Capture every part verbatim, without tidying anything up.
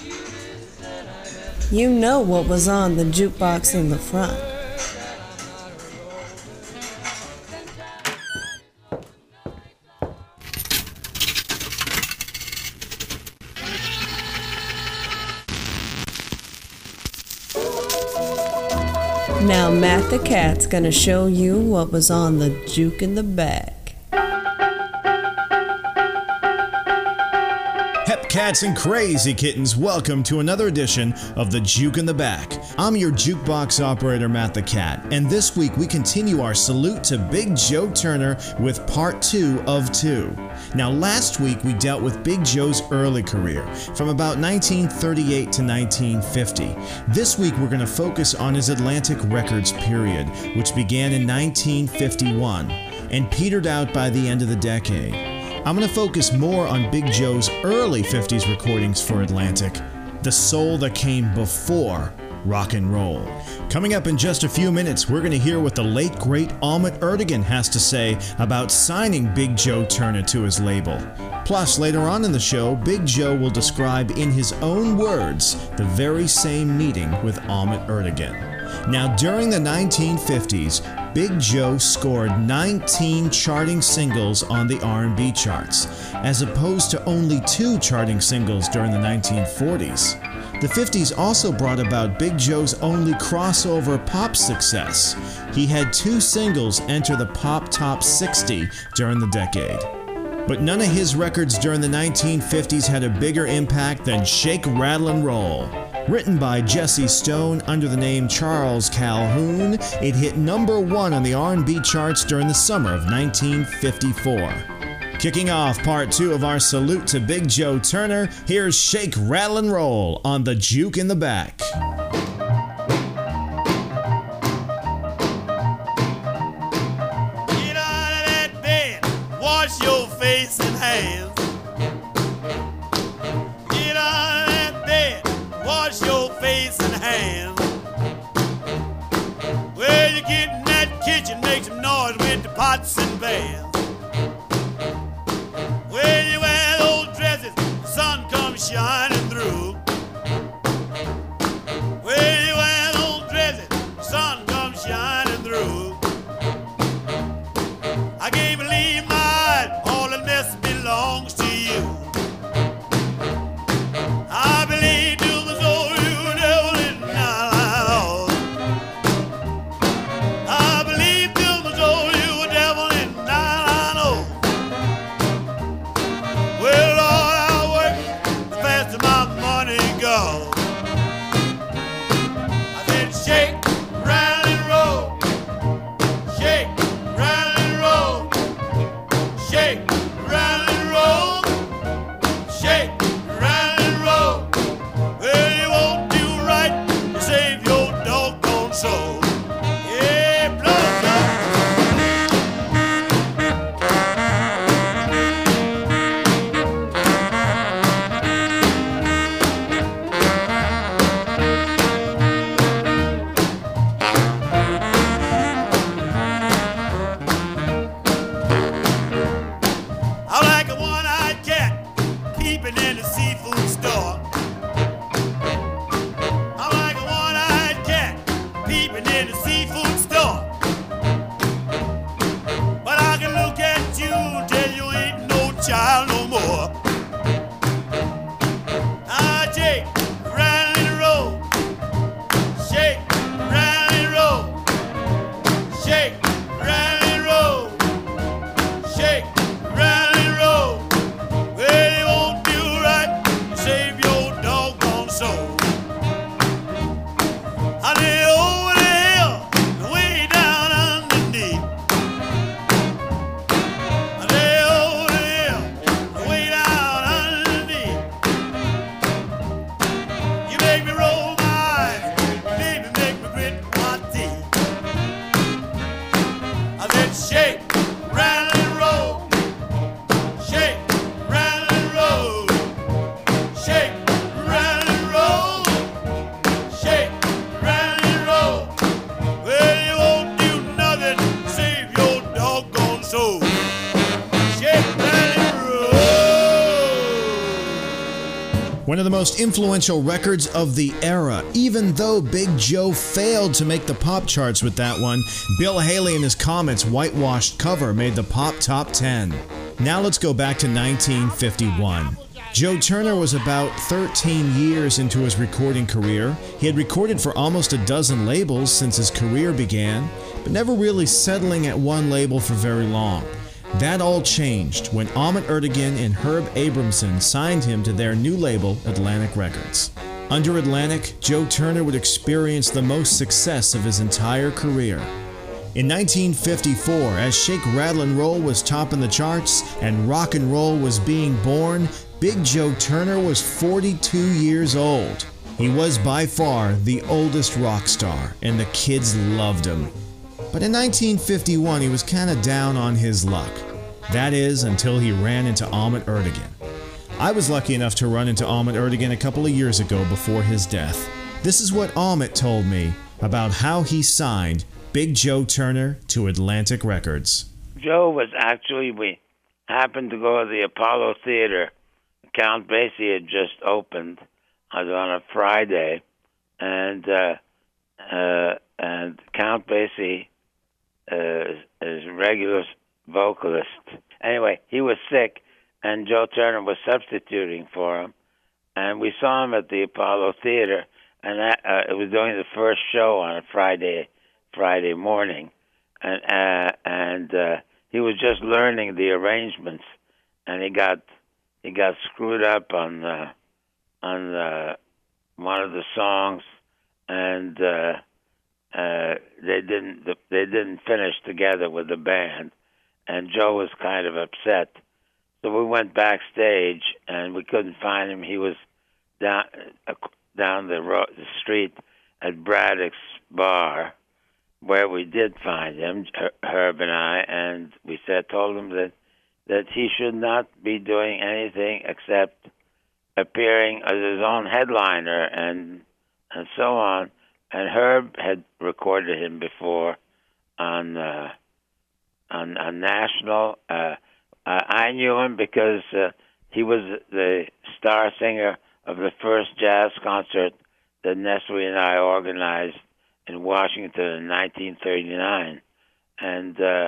You know what was on the jukebox in the front. Now Matt the Cat's gonna show you what was on the juke in the back. Hep cats and crazy kittens, welcome to another edition of the Juke in the Back. I'm your jukebox operator, Matt the Cat, and this week we continue our salute to Big Joe Turner with part two of two. Now last week we dealt with Big Joe's early career, from about nineteen thirty-eight to nineteen fifty. This week we're going to focus on his Atlantic Records period, which began in nineteen fifty-one and petered out by the end of the decade. I'm going to focus more on Big Joe's early fifties recordings for Atlantic, the soul that came before rock and roll. Coming up in just a few minutes, we're going to hear what the late great Ahmet Ertegun has to say about signing Big Joe Turner to his label. Plus, later on in the show, Big Joe will describe in his own words the very same meeting with Ahmet Ertegun. Now, during the nineteen fifties, Big Joe scored nineteen charting singles on the R and B charts, as opposed to only two charting singles during the nineteen forties. The fifties also brought about Big Joe's only crossover pop success. He had two singles enter the Pop Top sixty during the decade. But none of his records during the nineteen fifties had a bigger impact than Shake, Rattle and Roll. Written by Jesse Stone under the name Charles Calhoun, it hit number one on the R and B charts during the summer of nineteen fifty-four. Kicking off part two of our salute to Big Joe Turner, here's Shake, Rattle and Roll on the Juke in the Back. Get out of that bed, wash your face and hands. Get out of that bed, wash your face and hands. Well, you get in that kitchen, make some noise with the pots and pans. When you wear those dresses, the sun comes shining through. When you wear those dresses, the sun comes shining through. I can't believe my eyes, all the mess belongs to you. I believe to the soul you never did not lie. I believe to the soul you were devil in I know. Well, Lord, I work the faster my money goes. I said, shake, rattle and roll. Shake, rattle and roll. Shake, rattle and roll. Shake, rattle and roll. Well, you won't do right to save your doggone soul. Yeah, blood, blood. I like a One of the most influential records of the era. Even though Big Joe failed to make the pop charts with that one, Bill Haley and his Comets' whitewashed cover made the pop top ten. Now let's go back to nineteen fifty-one. Joe Turner was about thirteen years into his recording career. He had recorded for almost a dozen labels since his career began, but never really settling at one label for very long. That all changed when Ahmet Ertegun and Herb Abramson signed him to their new label, Atlantic Records. Under Atlantic, Joe Turner would experience the most success of his entire career. In nineteen fifty-four, as Shake, Rattle and Roll was topping the charts and rock and roll was being born, Big Joe Turner was forty-two years old. He was by far the oldest rock star, and the kids loved him. But in nineteen fifty-one, he was kind of down on his luck. That is, until he ran into Ahmet Ertegun. I was lucky enough to run into Ahmet Ertegun a couple of years ago before his death. This is what Ahmet told me about how he signed Big Joe Turner to Atlantic Records. Joe was actually, we happened to go to the Apollo Theater. Count Basie had just opened on a Friday, and uh, uh, and Count Basie uh, is a regular vocalist. Anyway, he was sick, and Joe Turner was substituting for him, and we saw him at the Apollo Theater, and that, uh, it was doing the first show on a Friday Friday morning, and uh, and uh, he was just learning the arrangements, and he got he got screwed up on uh, on uh, one of the songs, and uh, uh, they didn't they didn't finish together with the band, and Joe was kind of upset. So we went backstage, and we couldn't find him. He was down uh, down the road, the street at Braddock's bar, where we did find him, Herb and I, and we said, told him that, that he should not be doing anything except appearing as his own headliner and and so on. And Herb had recorded him before on uh, on, on national. Uh, I knew him because uh, he was the star singer of the first jazz concert that Nestle and I organized in Washington in nineteen thirty-nine, and uh,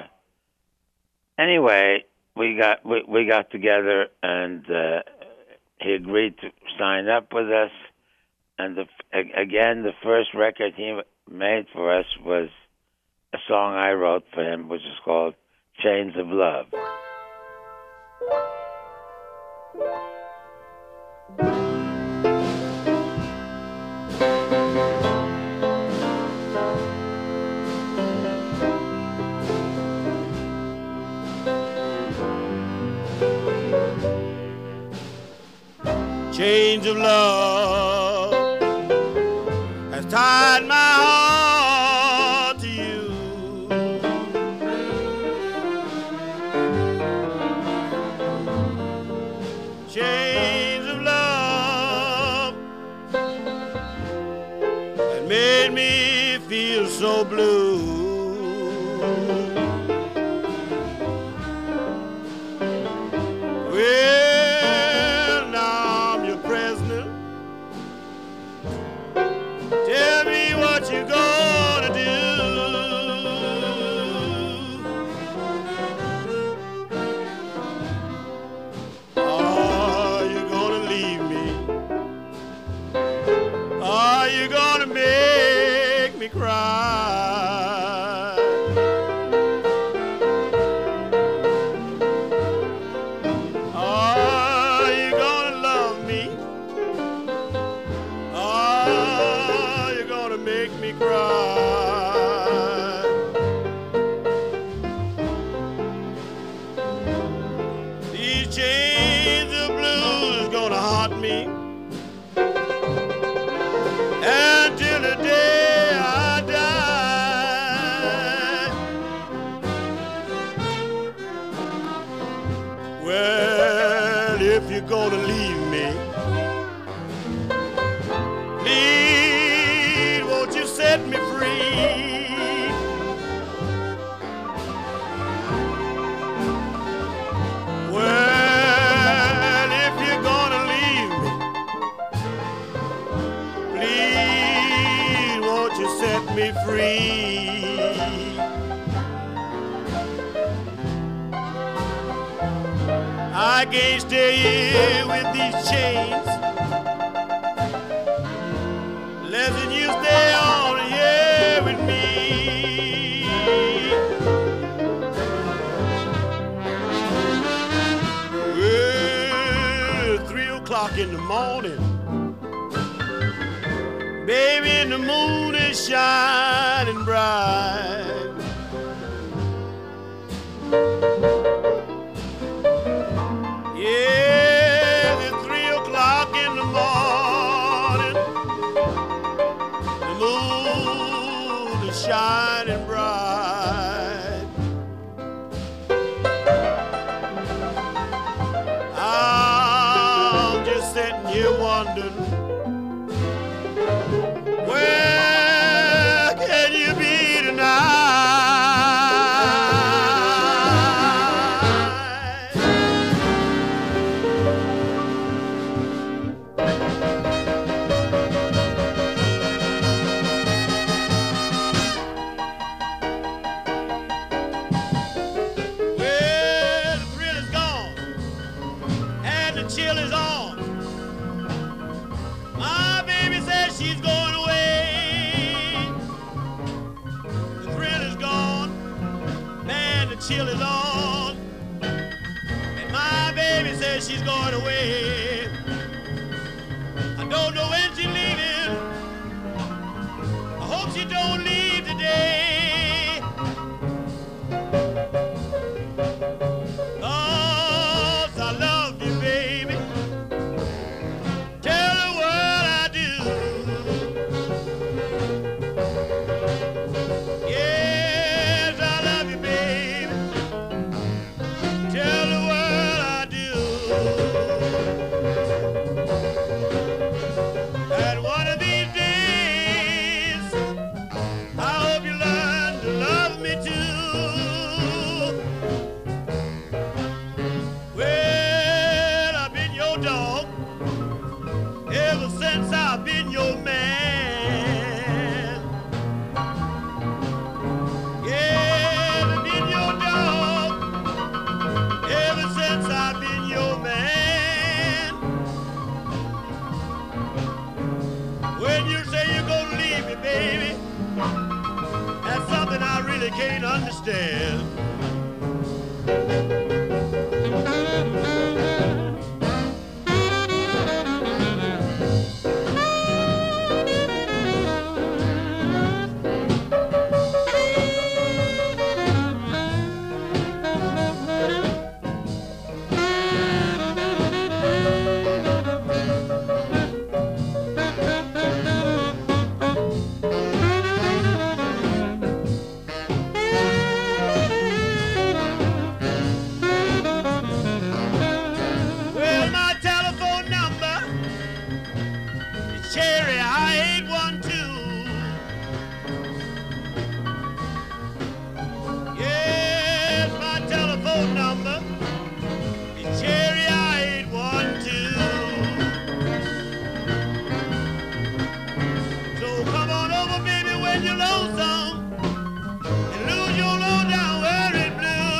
anyway, we got we, we got together, and uh, he agreed to sign up with us. And the, again, the first record he made for us was a song I wrote for him, which is called "Chains of Love." Chains of love has tied my heart to you. Chains of love that made me feel so blue. free. I can't stay here with these chains. Less than you stay on here with me. Well, three o'clock in the morning, baby, and the moon is shining bright. Yeah, it's three o'clock in the morning. The moon is shining bright. I'm just sitting here wondering, where can you be tonight? Well, the thrill is gone and the chill is on. My baby says she's going away. The thrill is gone, man, the chill is on. And my baby says she's going away. I don't know when she's leaving. I hope she don't leave today. 'Cause I love you, baby. Tell the world I do. Yes, I love you, baby. Tell the world I do. And one of these days, I hope you learn to love me too. Well, I've been your dog ever since I've been your man. Yeah, I've been your dog ever since I've been your man. When you say you're gonna leave me, baby, that's something I really can't understand. Well, my telephone number is Cherry I eight one two. Yes, my telephone number is Cherry I eight one two. So come on over, baby, when you're lonesome, and lose your low down worried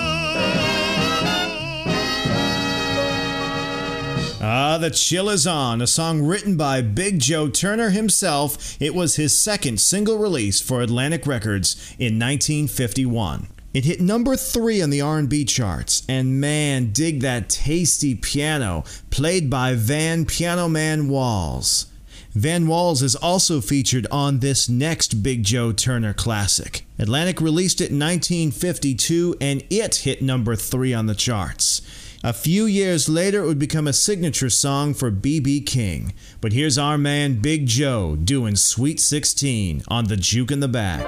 blues. Ah, The Chill Is On, a song written by Big Joe Turner himself. It was his second single release for Atlantic Records in nineteen fifty-one. It hit number three on the R and B charts, and man, dig that tasty piano played by Van Piano Man Walls. Van Walls is also featured on this next Big Joe Turner classic. Atlantic released it in nineteen fifty-two, and it hit number three on the charts. A few years later, it would become a signature song for B B King. But here's our man Big Joe doing Sweet sixteen on the Juke in the Back.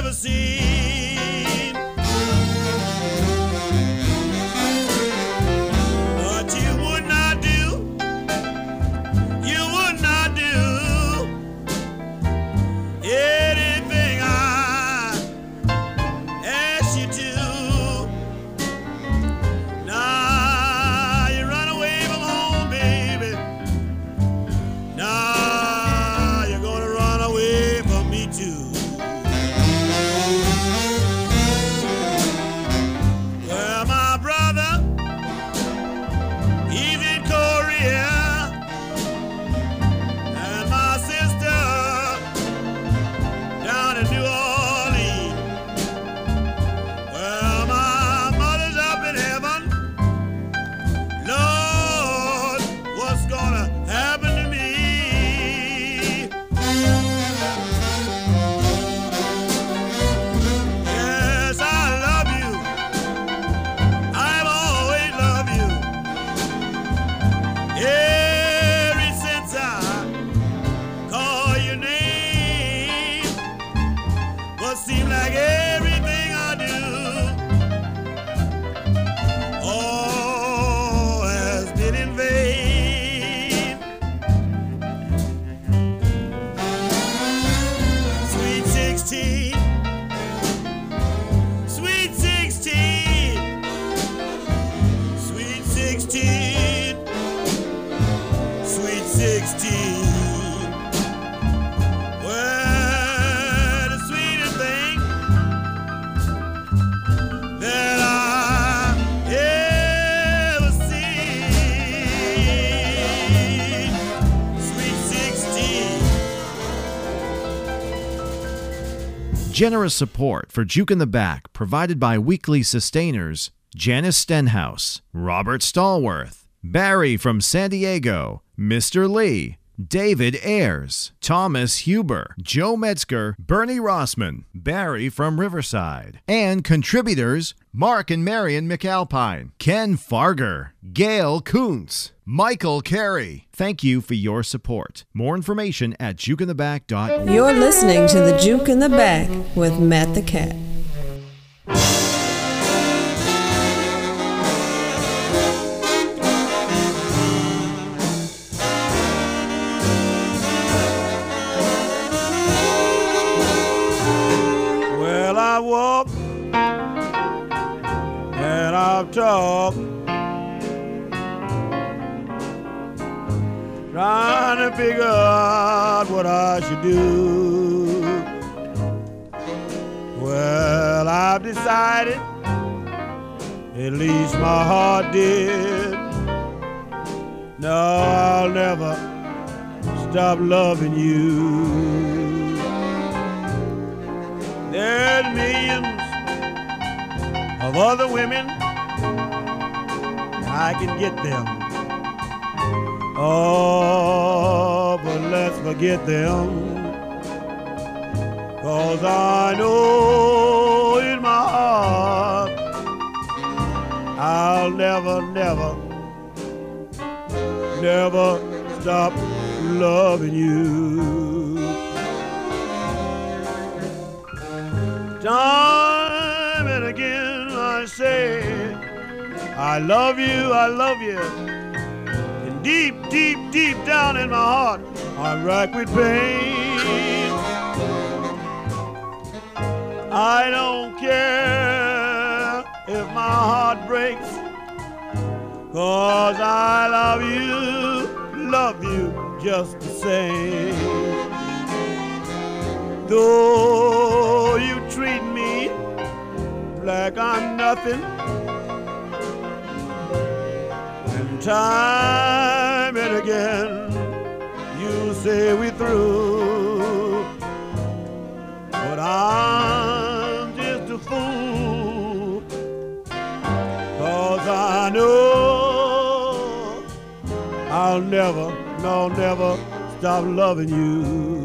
ever seen. What you would not do, you would not do. Anything I ask you to. Now you run away from home, baby. Now you're gonna run away from me too. Well, my brother, he's in Korea, and my sister down in New Orleans. Well, my mother's up in heaven. Lord, what's gonna happen to me? Yes, I love you. I've always loved you. Ever since I call your name, but seems like everything I do, all has been in vain. Sweet sixteen, sweet sixteen, sweet sixteen, sweet sixteen. Well, the sweetest thing that I ever seen. Sweet sixteen. Generous support for Juke in the Back provided by weekly sustainers Janice Stenhouse, Robert Stallworth, Barry from San Diego, Mister Lee, David Ayers, Thomas Huber, Joe Metzger, Bernie Rossman, Barry from Riverside, and contributors Mark and Marion McAlpine, Ken Farger, Gail Kuntz, Michael Carey. Thank you for your support. More information at juke in the back dot org. You're listening to the Juke in the Back with Matt the Cat. Well, I walk and I've talked, trying to figure out what I should do. Well, I've decided, at least my heart did, no, I'll never stop loving you. There's millions of other women, I can get them. Oh, but let's forget them. 'Cause I know in my heart I'll never, never, never stop loving you. Time and again I say, I love you, I love you. And deep, deep, deep down in my heart, I'm racked with pain. I don't care if my heart breaks, 'cause I love you, love you just the same. Though you treat me like I'm nothing, and time and again you say we're through, but I'm just a fool, 'cause I know I'll never, no, never stop loving you.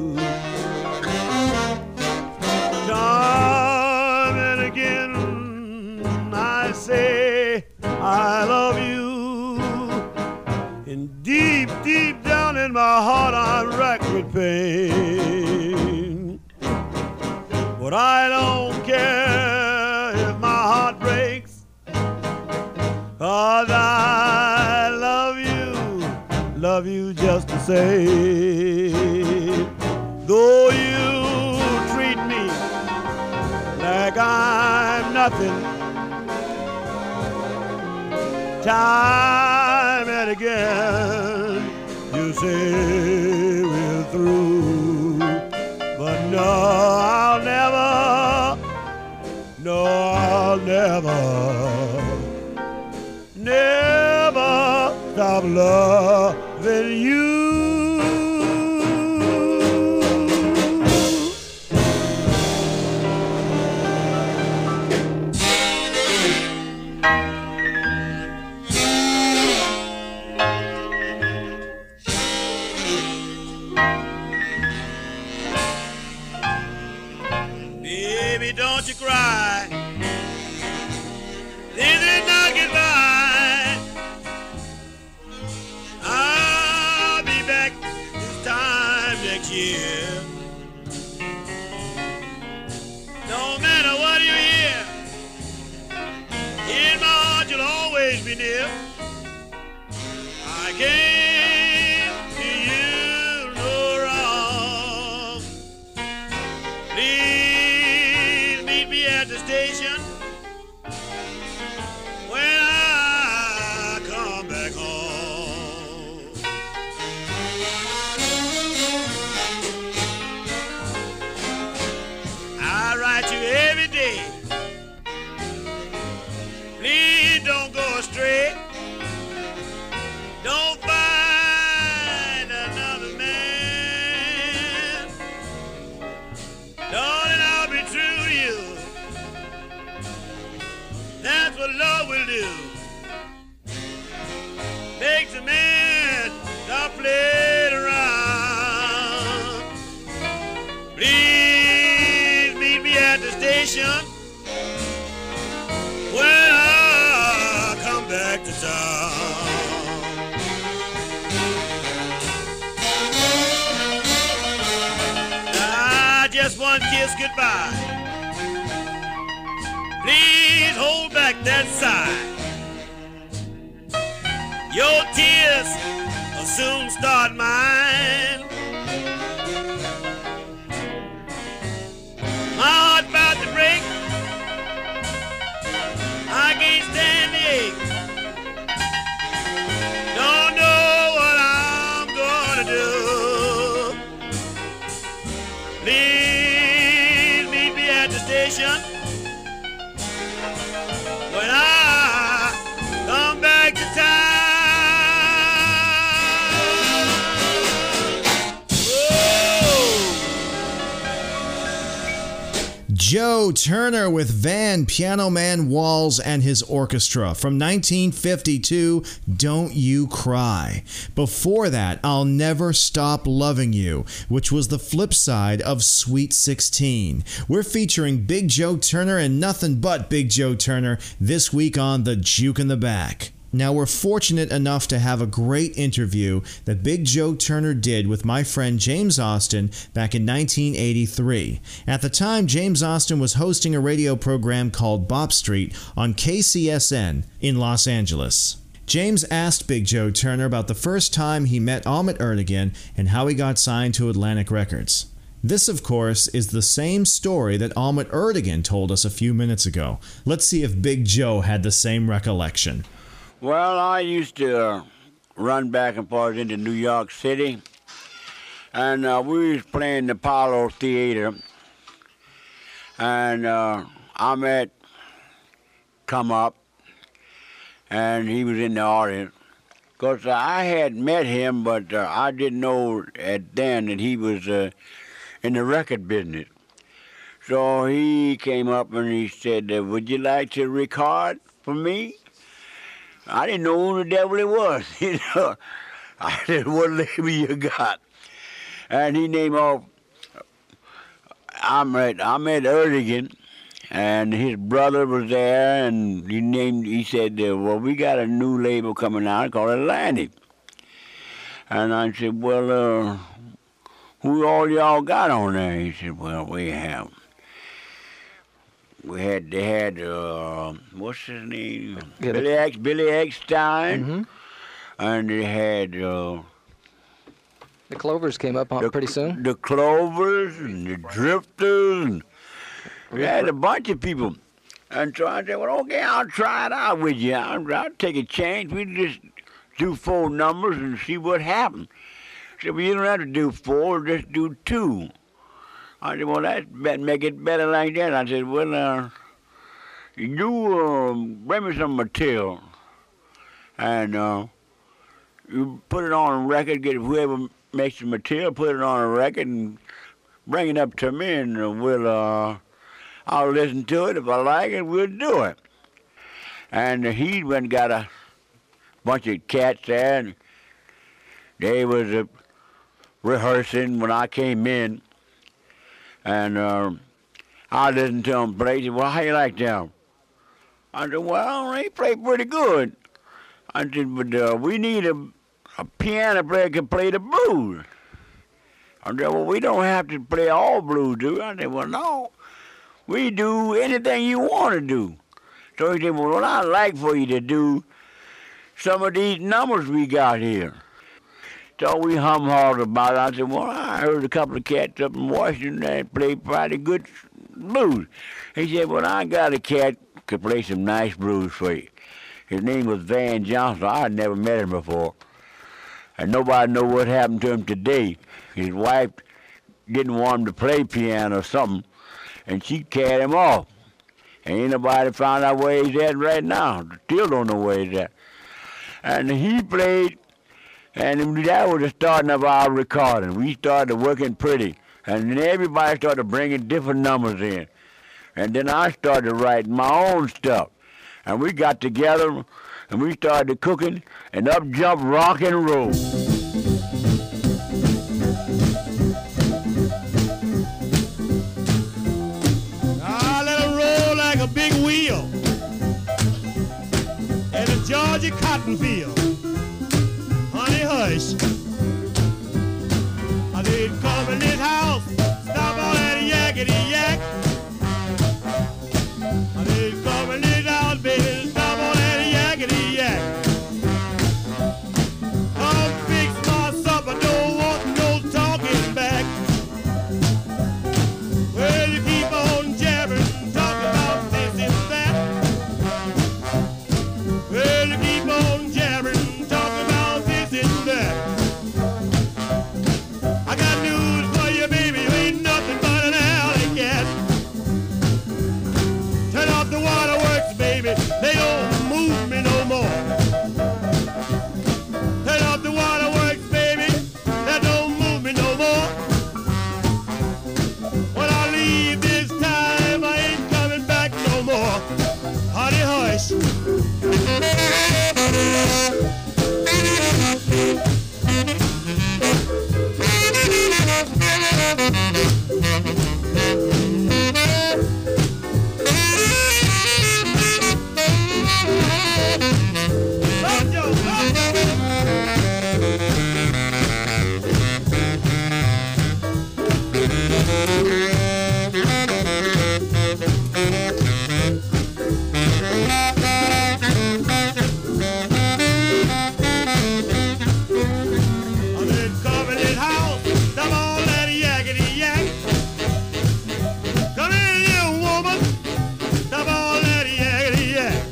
Time and again I say I love you, and deep, deep down in my heart I'm racked with pain. But But I don't care if my heart breaks, 'cause I love you, love you just the same. Though you treat me like I'm nothing, time and again you say we're through, but no, I'll never, no, I'll never, never stop loving you. Don't you cry, this is not goodbye. I'll be back this time next year. No matter what you hear, in my heart you'll always be near. I came to you no wrong. Please at the station when I come back home. I write you every day. Please don't go astray. Don't find another man. Darling, I'll be true to you. That's what love will do. Makes a man stop playing around. Please meet me at the station when I come back to town. Ah, just one kiss goodbye. Please hold back that sigh. Your tears will soon start mine. My heart's about to break. I can't stand the ache. Don't know what I'm gonna do. Please meet me at the station when I come back to town. Joe Turner with Van Piano Man Walls and his orchestra from nineteen fifty-two, Don't You Cry. Before that, I'll Never Stop Loving You, which was the flip side of Sweet sixteen. We're featuring Big Joe Turner and nothing but Big Joe Turner this week on The Juke in the Back. Now, we're fortunate enough to have a great interview that Big Joe Turner did with my friend James Austin back in nineteen eighty-three. At the time, James Austin was hosting a radio program called Bop Street on K C S N in Los Angeles. James asked Big Joe Turner about the first time he met Ahmet Ertegun and how he got signed to Atlantic Records. This, of course, is the same story that Ahmet Ertegun told us a few minutes ago. Let's see if Big Joe had the same recollection. Well, I used to uh, run back and forth into New York City, and uh, we was playing the Apollo Theater, and uh, Ahmet come up, and he was in the audience. Because uh, I had met him, but uh, I didn't know at then that he was uh, in the record business. So he came up and he said, uh, would you like to record for me? I didn't know who the devil it was, you know. I said, what label you got? And he named off Ahmet, Ahmet Ertegun, and his brother was there, and he named, he said, well, we got a new label coming out called Atlantic. And I said, well, uh, who all y'all got on there? He said, well, we have we had they had uh, what's his name? Yeah, Billy the- X Billy Eckstein, Mm-hmm. and they had uh, The Clovers came up on the, pretty soon. the Clovers and the Drifters. And we had a bunch of people. And so I said, well, okay, I'll try it out with you. I'll, I'll take a chance. We just do four numbers and see what happens. She said, well, you don't have to do four, just do two. I said, well, that's better, make it better like that. I said, well, uh, you uh, bring me some material. And uh, you put it on a record, get whoever makes the material, put it on a record, and bring it up to me, and uh, we'll, uh, I'll listen to it. If I like it, we'll do it. And he went and got a bunch of cats there, and they was uh, rehearsing when I came in, and uh, I listened to them play. He said, well, how you like them? I said, well, they play pretty good. I said, but uh, we need a, a piano player can play the blues. I said, well, we don't have to play all blues, do we? I said, well, no. We do anything you want to do. So he said, well, what I'd like for you to do some of these numbers we got here. So we hum-hawed about it. I said, well, I heard a couple of cats up in Washington that play pretty good blues. He said, well, I got a cat could play some nice blues for you. His name was Van Johnson. I had never met him before. And nobody know what happened to him today. His wife didn't want him to play piano or something, and she carried him off. And ain't nobody found out where he's at right now. Still don't know where he's at. And he played, and that was the starting of our recording. We started working pretty, and then everybody started bringing different numbers in. And then I started writing my own stuff. And we got together, and we started cooking, and up jumped rock and roll. I let it roll like a big wheel in a Georgia cotton field. Honey, hush. I did come in this house, stop all that yakety yak. I did come in this house, baby, stop all that yakety yak. Come fix my supper, don't want no talking back. Well, you keep on jabbering, talking about this and that. Well, you keep on jabbering, talking about this and that. I got news for you, baby, you ain't nothing but an alley cat. Turn off the waterworks, baby, they don't move me no more. Turn off the waterworks, baby, that don't move me no more. When I leave this time, I ain't coming back no more. Honey, hush. Banjo, banjo. I'm in Covenant House, stop all that yakety yak. Come in here, woman, stop all that yakety yak.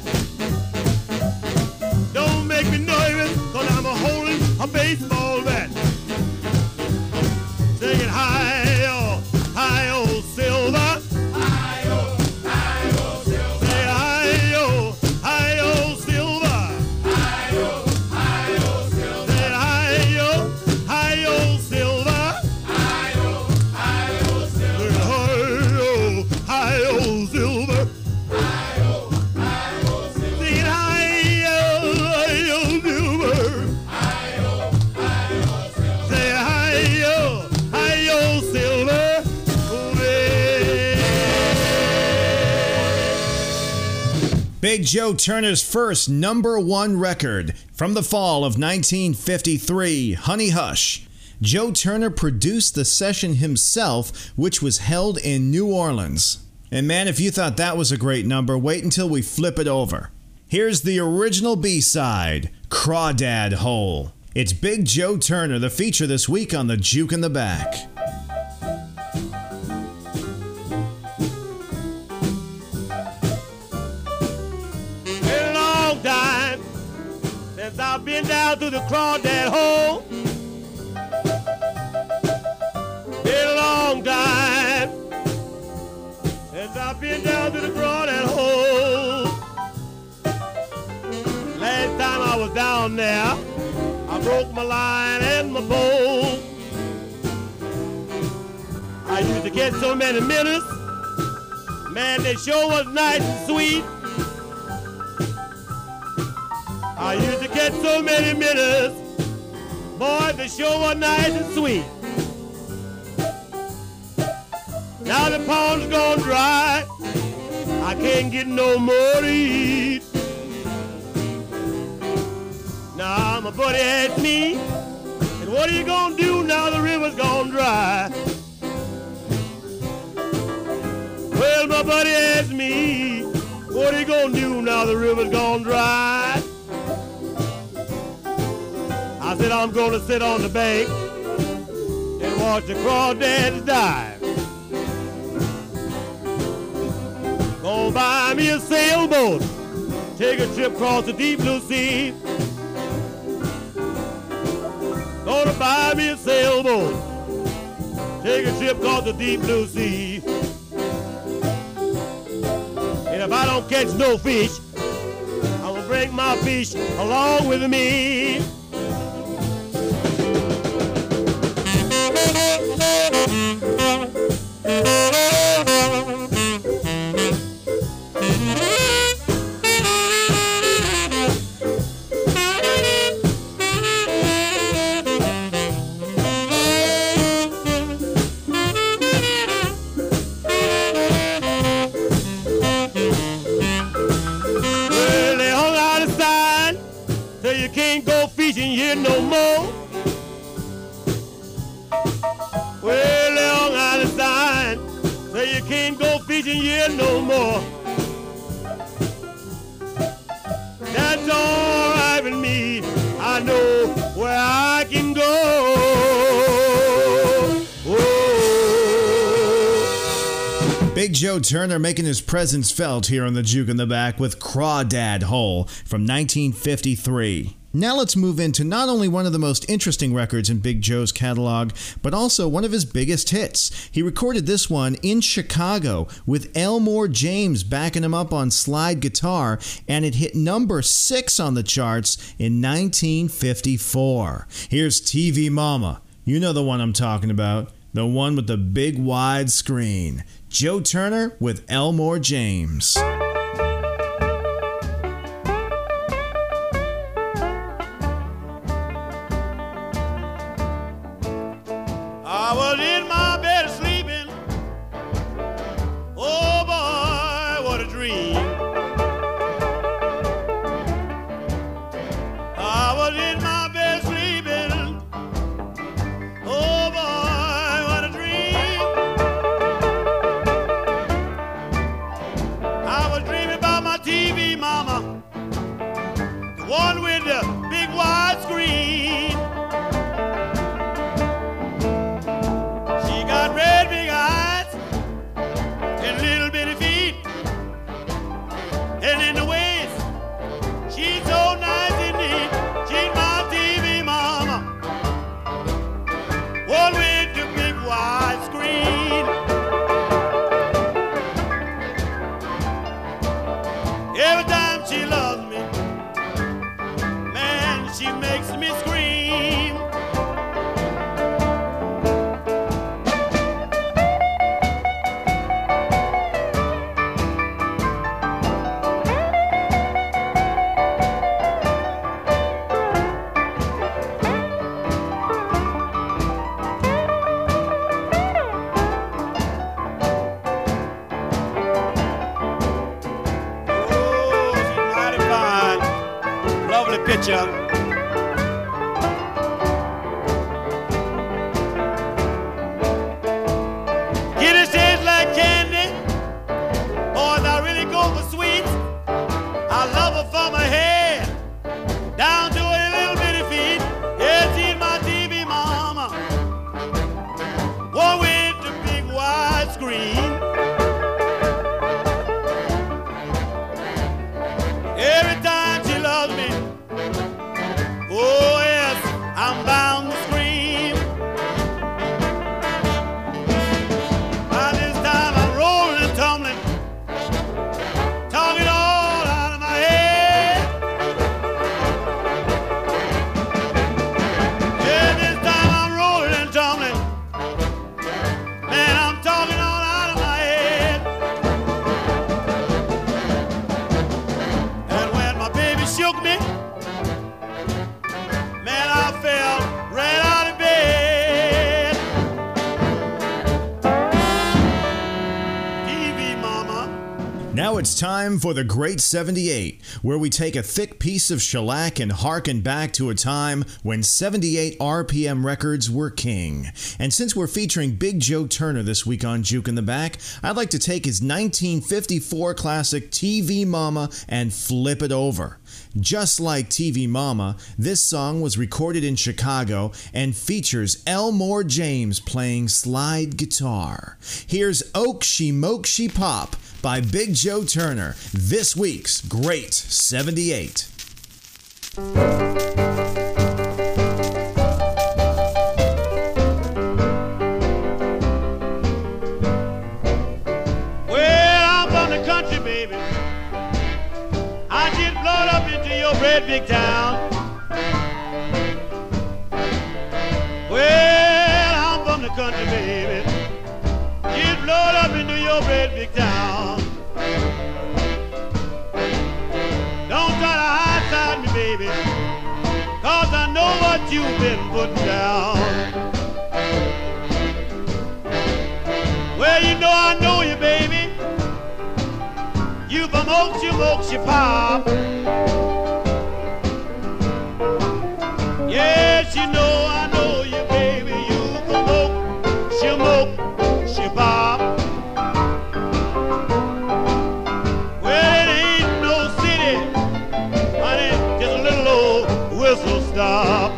Don't make me nervous, cause I'm a holding a baseball bat. Singing hi-yo, hi-yo, silver. Hi-yo, hi-yo, silver. Say hi-yo, hi-yo, silver. Hi-yo, hi-yo, silver. Say hi-yo, hi-yo, silver. Hi-yo, hi-yo, silver. Say hi-yo, hi-yo, silver. Hi-yo, hi-yo, silver. Singing hi-yo, hi-yo, silver. Hi-yo, hi-yo, silver. Say hi-yo, hi-yo, silver. Big Joe Turner's first number one record from the fall of nineteen fifty-three, Honey Hush. Joe Turner produced the session himself, which was held in New Orleans. And man, if you thought that was a great number, wait until we flip it over. Here's the original B-side, Crawdad Hole. It's Big Joe Turner, the feature this week on the Juke in the Back. Been a long time since I've been down to the Crawdad Hole. Been a long time since I've been down to the Crawdad Hole. Last time I was down there, I broke my line and my pole. I used to get so many minutes. Man, they sure was nice and sweet. I used to get so many minutes. Boy, they sure was nice and sweet. Now the pond's gone dry. I can't get no more to eat. Now my buddy asked me, and what are you gonna do now the river's gone dry? Well, my buddy asked me, what are you gonna do now the river's gone dry? I said, I'm gonna sit on the bank and watch the crawdads dive. Gonna buy me a sailboat, take a trip across the deep blue sea. Gonna buy me a sailboat, take a trip across the deep blue sea. And if I don't catch no fish, I will bring my fish along with me. Here no more. Well, they hung out a sign say you can't go fishing here no more. That's all right with me. I know where I can go. Oh. Big Joe Turner making his presence felt here on the Juke in the Back with Crawdad Hole from nineteen fifty-three. Now let's move into not only one of the most interesting records in Big Joe's catalog, but also one of his biggest hits. He recorded this one in Chicago with Elmore James backing him up on slide guitar, and it hit number six on the charts in nineteen fifty-four. Here's T V Mama. You know the one I'm talking about. The one with the big wide screen. Joe Turner with Elmore James. I was in my bed sleeping. Oh boy, what a dream. I was in my bed sleeping. Oh boy, what a dream. I was dreaming about my T V mama, the one with the big wide screen. Got red big eyes and little bitty feet, and in the waist she's so nice and neat. She's my T V mama, one with the big wide screen. Every time she loves me, man, she makes me scream. Picture. Kitty tastes like candy, love her sweet. I love her from her head down to her little bitty feet. Yeah, she's my T V mama. One with the big wide screen. Every time she loves me, oh yes, I'm bound to scream. By this time I'm rolling and tumbling, talking all out of my head. Yeah, this time I'm rolling and tumbling, man, I'm talking all out of my head. And when my baby shook me, man, I fell right out of bed. T V mama. Now it's time for the Great seventy-eight, where we take a thick piece of shellac and harken back to a time when seventy-eight R P M records were king. And since we're featuring Big Joe Turner this week on Juke in the Back, I'd like to take his nineteen fifty-four classic T V Mama and flip it over. Just like T V Mama, this song was recorded in Chicago and features Elmore James playing slide guitar. Here's Oak She Moke She Pop by Big Joe Turner, this week's Great seventy-eight. Well, I'm from the country, baby. I just blowed up into your great big town. Well, I'm from the country, baby. Just blowed up into your great big town. Don't try to hide side me, baby, cause I know what you've been putting down. Well, you know I know you, baby. You from Oak, you Moke, you Pop. Yes, you know I know you, baby. You from Oak, you Moke, you Pop. Well, it ain't no city, honey, just a little old whistle stop.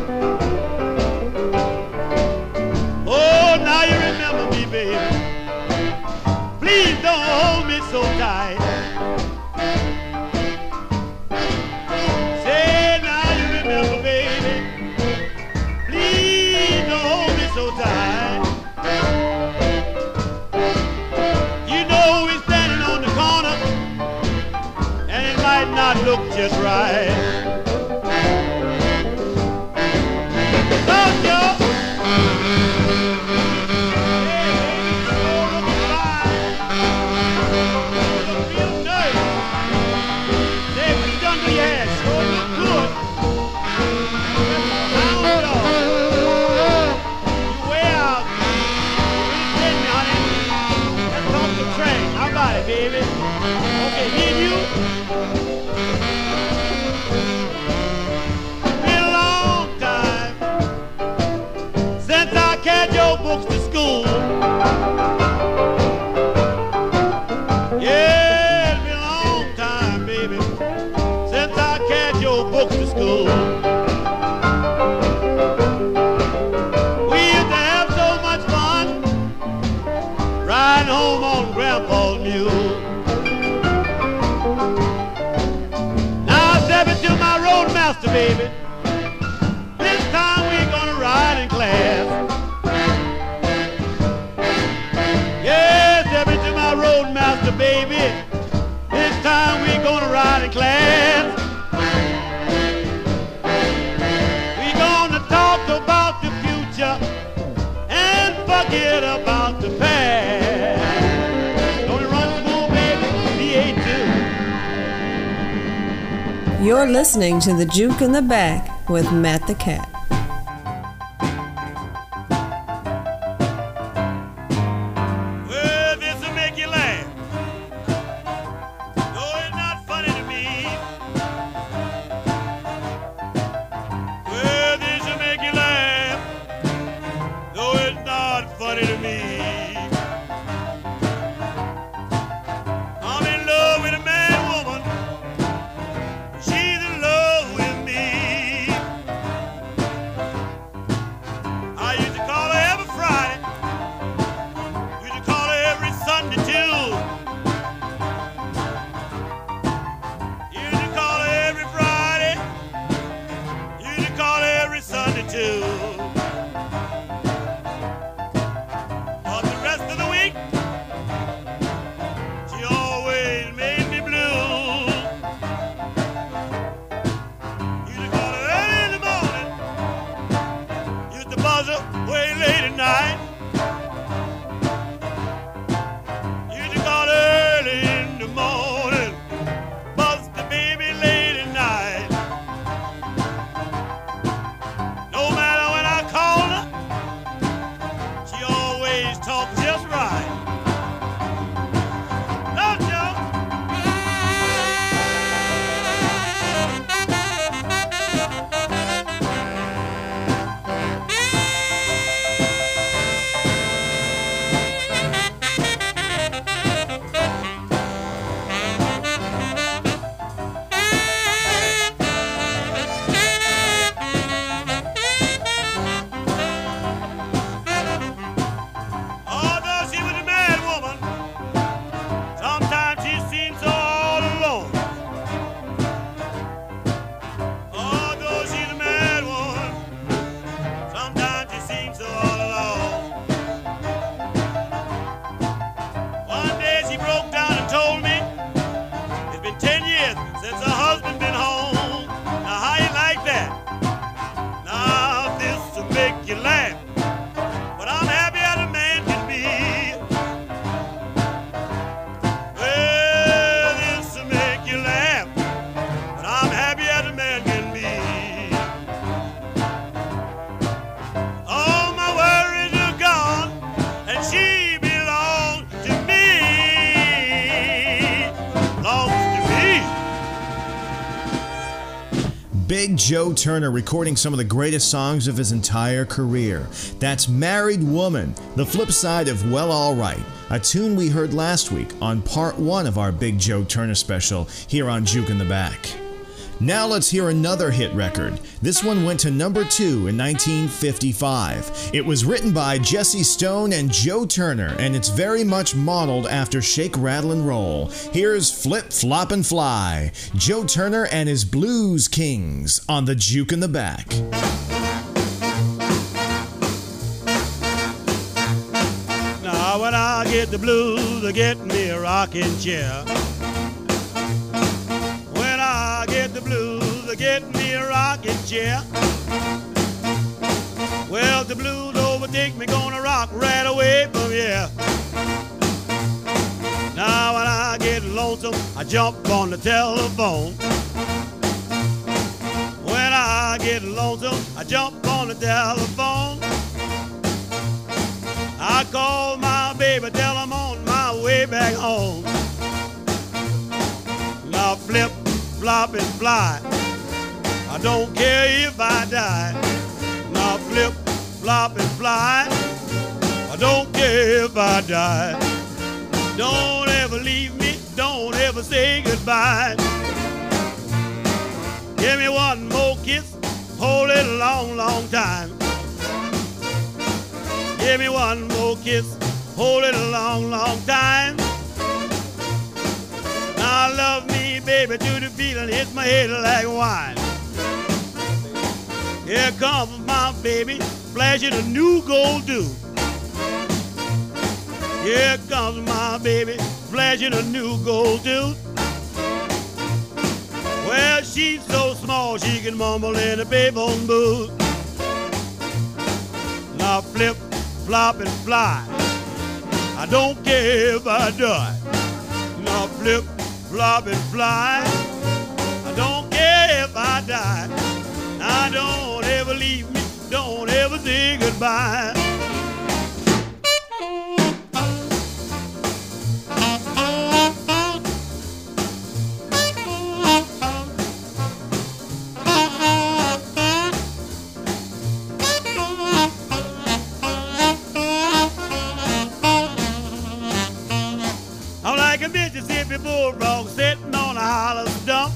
Oh, now you remember me, baby. Please don't hold me so tight. Say now you remember, baby. Please don't hold me so tight. You know we're standing on the corner, and it might not look just right. Don't you? Baby, okay, need you. Been a long time since I carried your books to school. Yeah, it's been a long time, baby, since I carried your books to school. We used to have so much fun riding home on Grandpa's mule. Now step into my roadmaster, baby. This time we're gonna ride in class. Yeah, step into my roadmaster, baby. This time we're gonna ride in class. We're gonna talk about the future and forget about the past. You're listening to the Juke in the Back with Matt the Cat. Well, this'll make you laugh. No, it's not funny to me. Well, this'll make you laugh. No, it's not funny to me. I'm in love with Big Joe Turner recording some of the greatest songs of his entire career. That's Married Woman, the flip side of Well Alright, a tune we heard last week on part one of our Big Joe Turner special here on Juke in the Back. Now let's hear another hit record. This one went to number two in nineteen fifty-five. It was written by Jesse Stone and Joe Turner, and it's very much modeled after Shake, Rattle, and Roll. Here's Flip, Flop, and Fly, Joe Turner and his Blues Kings on the Juke in the Back. Now when I get the blues, I get me a rocking chair. I get the blues, I get me a rocking chair. Well, the blues overtake me, gonna rock right away from here. Now when I get lonesome, I jump on the telephone. When I get lonesome, I jump on the telephone. I call my baby, tell I'm on my way back home. Now flip, flop, and fly, I don't care if I die. Now flip, flop, and fly, I don't care if I die. Don't ever leave me, don't ever say goodbye. Give me one more kiss, hold it a long, long time. Give me one more kiss, hold it a long, long time. Now love me, baby, to the feeling hits my head like wine. Here comes my baby, flashing a new gold tooth. Here comes my baby, flashing a new gold tooth. Well, she's so small she can mumble in a payphone booth. Now flip, flop, and fly, I don't care if I die. Now flip, flop, and fly, I don't care if I die. Now don't ever leave me, don't ever say goodbye. I'm like a Mississippi bulldog sitting on a hollow stump.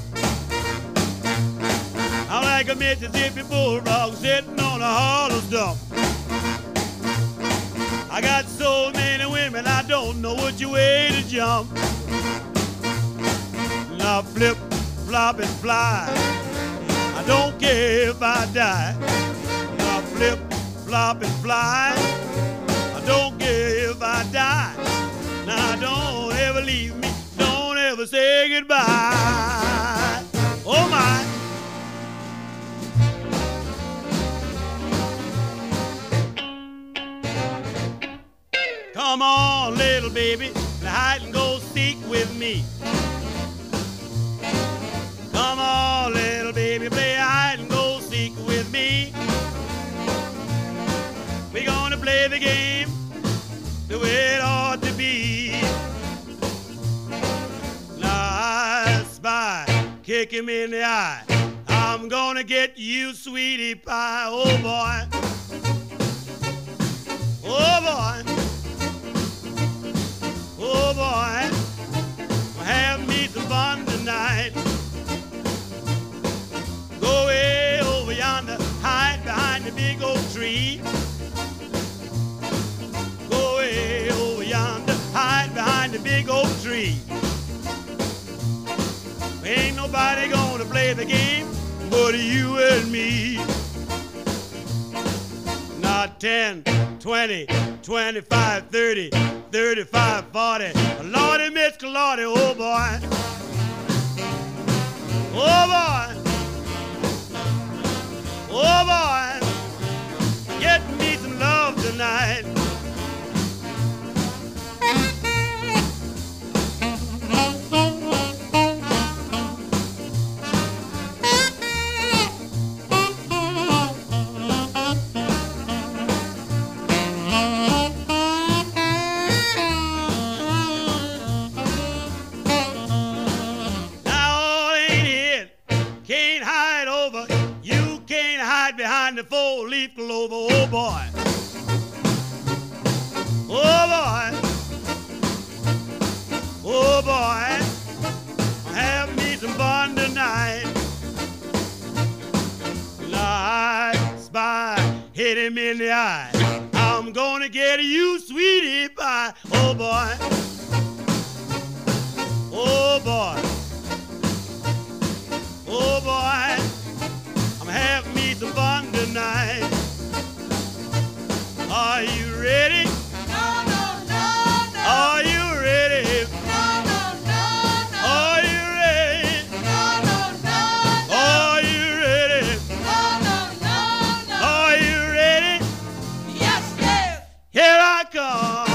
I'm like a Mississippi bulldog sitting on a hollow stump. I got so many women, I don't know which way to jump. Now flip, flop, and fly, I don't care if I die. Now flip, flop, and fly, I don't care if I die. Now don't ever leave me, don't ever say goodbye. Oh my. Come on, little baby, hide and go seek with me. Come on, little baby, play hide and go seek with me. We're gonna play the game the way it ought to be. Now I spy, kick him in the eye. I'm gonna get you, sweetie pie. Oh boy, oh boy, oh boy, have me some fun tonight. Go way over yonder, hide behind the big oak tree. Go way over yonder, hide behind the big oak tree. Ain't nobody gonna play the game but you and me. Not ten, twenty, twenty-five, thirty, thirty-five, forty. Lordy, Mister Lordy, oh boy. Oh boy. Oh boy. Get me some love tonight. Now all ain't it, can't hide over behind the four-leaf clover. Oh boy, oh boy, oh boy, have me some fun tonight. I spy, hit him in the eye. I'm gonna get you, sweetie pie. Oh boy, oh boy, oh boy, I'm having me some fun tonight. Are you ready? No, no, no, no. Are you ready? No, no, no, no. Are you ready? No, no, no, no. Are you ready? No, no, no, no. Are you ready? Yes, yes. Here I come.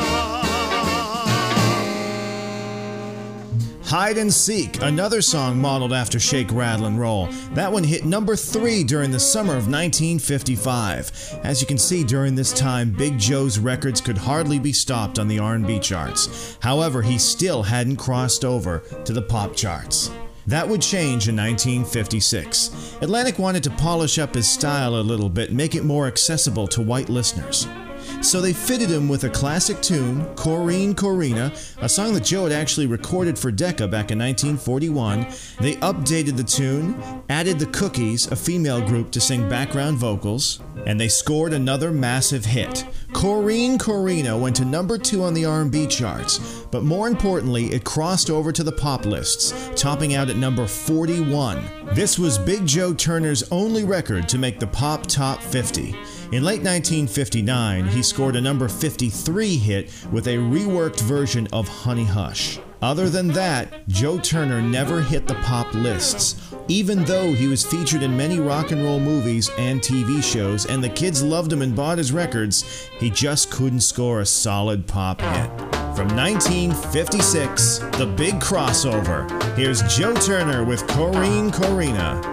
Hide and Seek, another song modeled after Shake, Rattle, and Roll. That one hit number three during the summer of nineteen fifty-five. As you can see, during this time, Big Joe's records could hardly be stopped on the R and B charts. However, he still hadn't crossed over to the pop charts. That would change in nineteen fifty-six. Atlantic wanted to polish up his style a little bit, make it more accessible to white listeners. So they fitted him with a classic tune, Corrine Corrina, a song that Joe had actually recorded for Decca back in nineteen forty-one. They updated the tune, added the Cookies, a female group, to sing background vocals, and they scored another massive hit. Corrine Corrina went to number two on the R and B charts, but more importantly, it crossed over to the pop lists, topping out at number forty-one. This was Big Joe Turner's only record to make the pop top fifty. In late nineteen fifty-nine, he scored a number fifty-three hit with a reworked version of Honey Hush. Other than that, Joe Turner never hit the pop lists, even though he was featured in many rock and roll movies and T V shows, and the kids loved him and bought his records. He just couldn't score a solid pop hit. From nineteen fifty-six, the big crossover. Here's Joe Turner with Corrine Corrina.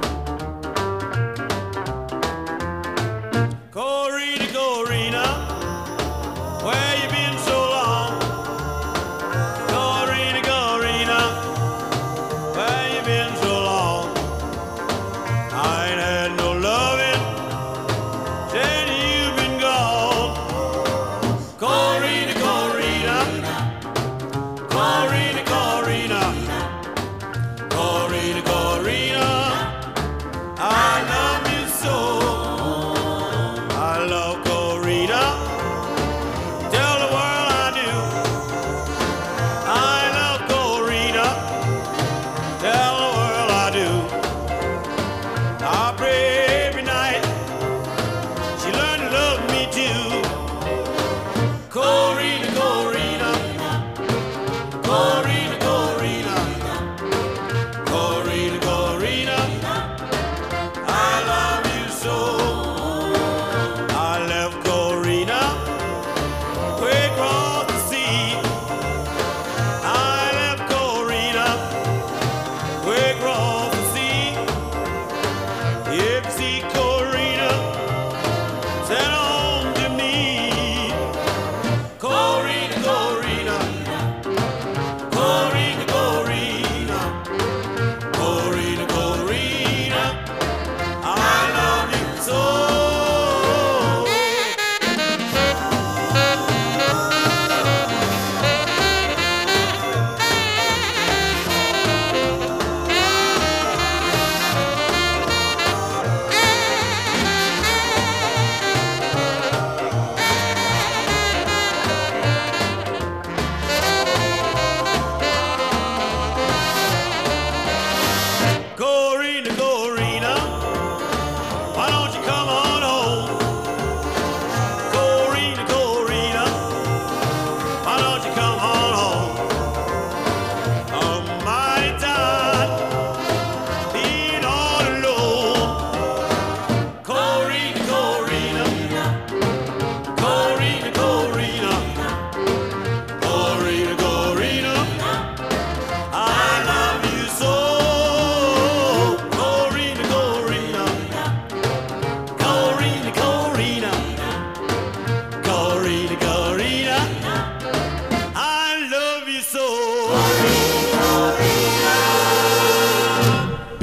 Corrina, Corrina, where you been so long? Corrina, Corrina, where you been so long? I ain't had no loving since you've been gone. Corrina, Corrina, Corrina, Corrina, Corrina, Corrina,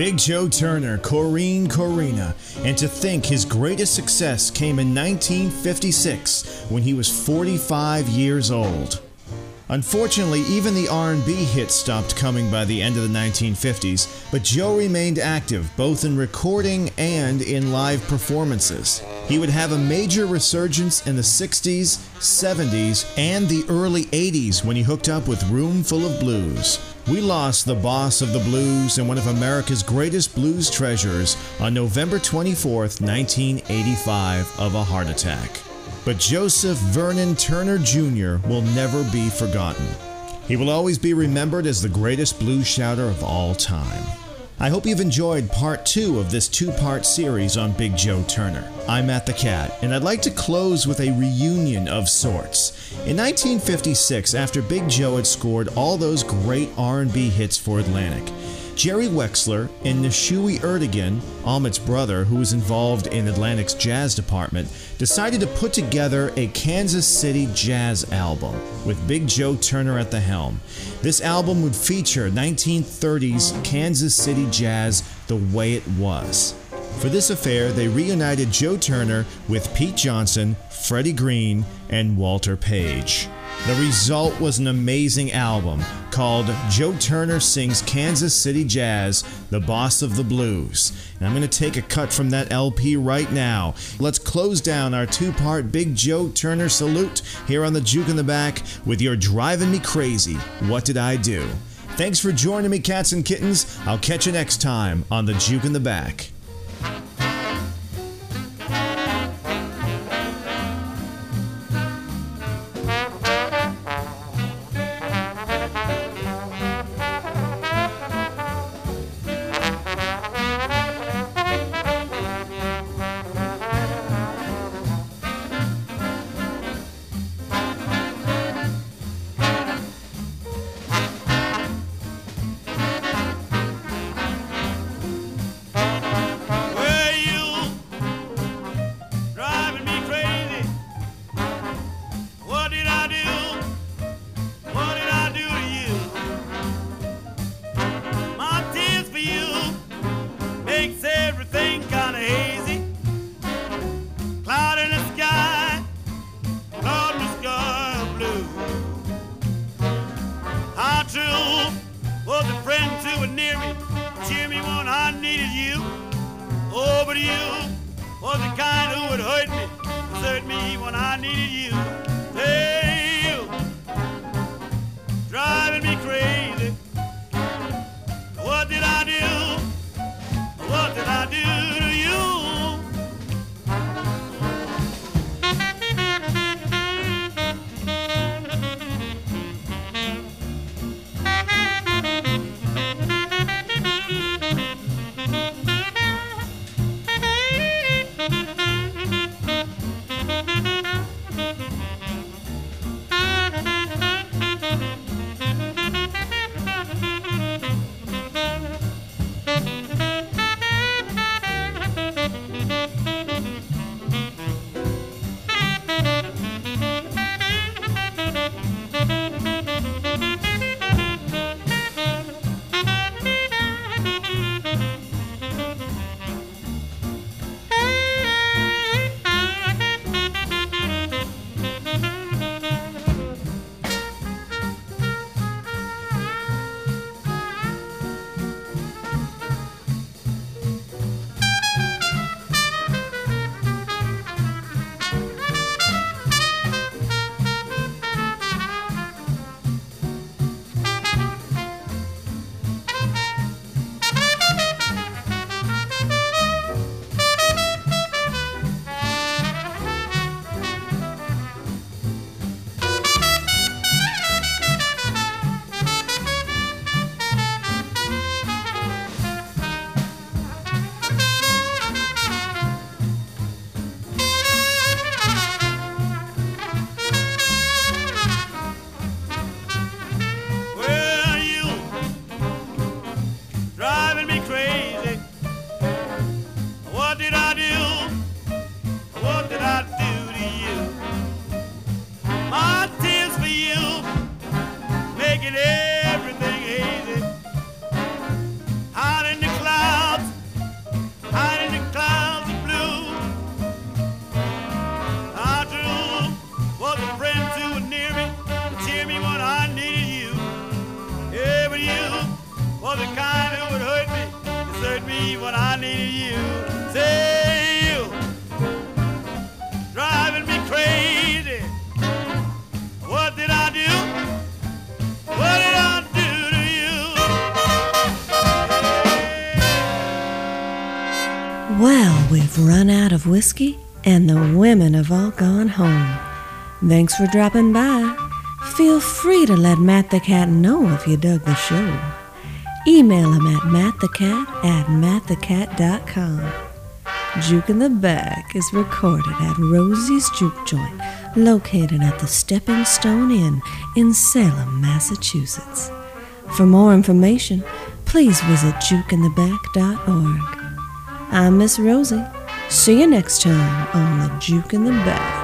Big Joe Turner, Corrine Corina, and to think his greatest success came in nineteen fifty-six when he was forty-five years old. Unfortunately, even the R and B hits stopped coming by the end of the nineteen fifties, but Joe remained active both in recording and in live performances. He would have a major resurgence in the sixties, seventies, and the early eighties when he hooked up with Room Full of Blues. We lost the boss of the blues and one of America's greatest blues treasures on November twenty-fourth, nineteen eighty-five, of a heart attack. But Joseph Vernon Turner Junior will never be forgotten. He will always be remembered as the greatest blues shouter of all time. I hope you've enjoyed part two of this two-part series on Big Joe Turner. I'm Matt the Cat, and I'd like to close with a reunion of sorts. In nineteen fifty-six, after Big Joe had scored all those great R and B hits for Atlantic, Jerry Wexler and Neshui Erdogan, Ahmet's brother who was involved in Atlantic's jazz department, decided to put together a Kansas City jazz album with Big Joe Turner at the helm. This album would feature nineteen thirties Kansas City jazz the way it was. For this affair, they reunited Joe Turner with Pete Johnson, Freddie Green, and Walter Page. The result was an amazing album called Joe Turner Sings Kansas City Jazz, The Boss of the Blues. And I'm going to take a cut from that L P right now. Let's close down our two-part Big Joe Turner salute here on the Juke in the Back with your Driving Me Crazy, What Did I Do? Thanks for joining me, cats and kittens. I'll catch you next time on the Juke in the Back. the kind who would hurt me, desert me when I needed you. Say you, driving me crazy. What did I do? What did I do to you? Well, we've run out of whiskey, and the women have all gone home. Thanks for dropping by. Feel free to let Matt the Cat know if you dug the show. Email him at mattthecat at mattthecat dot com. Juke in the Back is recorded at Rosie's Juke Joint, located at the Stepping Stone Inn in Salem, Massachusetts. For more information, please visit juke in the back dot org. I'm Miss Rosie. See you next time on the Juke in the Back.